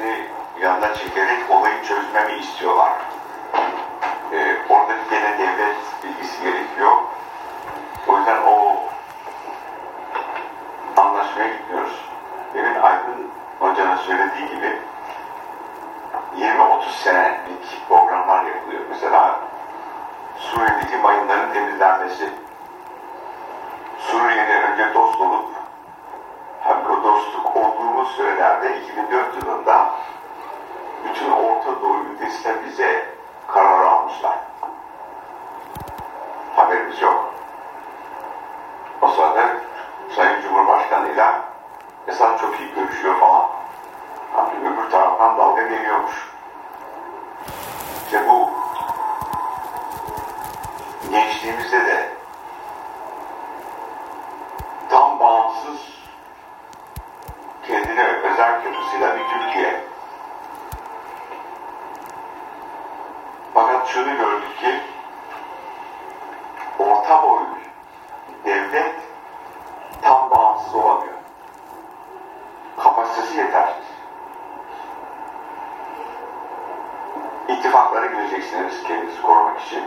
ailesini yanına çekerek olayı çözmemi istiyorlar. Oradaki gene devlet bilgisi gerekiyor. O yüzden o anlaşmaya gitmiyoruz. Demin Aydın Hoca'nın söylediği gibi 20-30 senelik programlar yapılıyor. Mesela Suriye'deki mayınların temizlenmesi. Suriye'de önce dost olup hem de dostluk olduğumuz sürelerde 2004 yılında bütün Orta Doğu ülkesine bize karar almışlar. Haberimiz yok. O sırada Sayın Cumhurbaşkanı'yla Esad çok iyi görüşüyor falan. Hani öbür taraftan dalga geliyormuş. İşte bu gençliğimizde de tam bağımsız kendine özel yapısıyla bir Türkiye. Fakat şunu gördük ki orta boy devlet tam bağımsız olamıyor. Kapasitesi yetersiz. İttifaklara gireceksiniz kendinizi korumak için.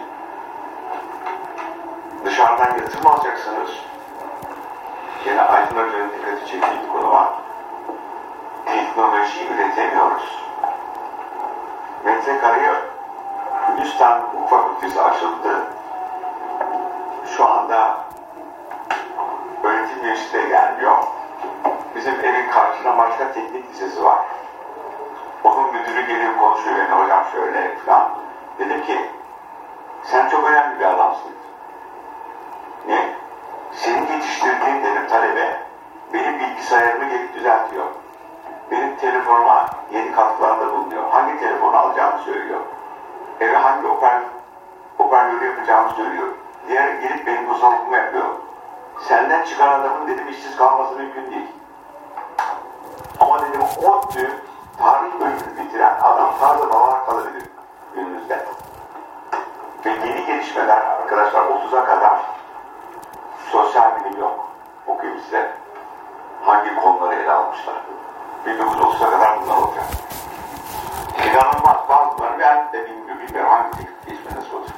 Dışarıdan yatırım alacaksınız. Yine Aydın Hoca'nın dikkati çektiği konu var. Teknoloji üretemiyoruz. Metrekareye 100 tane hukuk fakültesi açıldı. Şu anda öğretim üyesi de gelmiyor. Bizim evin karşısında başka teknik lisesi var. Onun müdürü geliyor konuşuyor yani hocam şöyle falan. Dedim ki sen çok önemli bir adamsın. Ne? Senin yetiştirdiğin dedim talebe benim bilgisayarımı gelip düzeltiyor. Benim telefonuma yeni katkılarda bulunuyor. Hangi telefonu alacağımı söylüyor. Eve hangi hoparlörü yapacağımı söylüyor. Diğer gelip benim buzdolabımı yapıyor. Senden çıkan adamın dedim işsiz kalması mümkün değil. Ama dedim o tür tarih bölümünü bitiren adam tarzı olarak kalabilir günümüzde. Ve yeni gelişmeler arkadaşlar 30'a kadar sosyal bilim yok. Okuyun size. Hangi konuları ele almışlar. 1930'a kadar bunlar olacak. İnanılmaz bazıları ben de bilmiyorum hangi ismi nasıl olacak.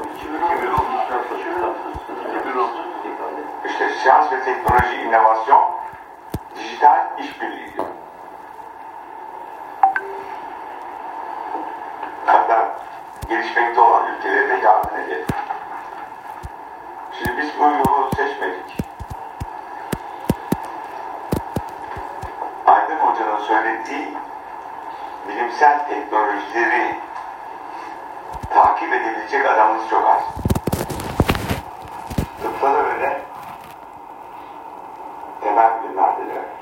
2030. İşte siyans ve teknoloji, inovasyon, dijital işbirliği diyor. Hatta gelişmekte olan ülkelere de yardım edelim. Şimdi biz bu yolu seçmedik. Aydın Hoca'nın söylediği bilimsel teknolojileri takip edebilecek adamımız çok az. Tıpta da öyle, temel bilimlerde de öyle.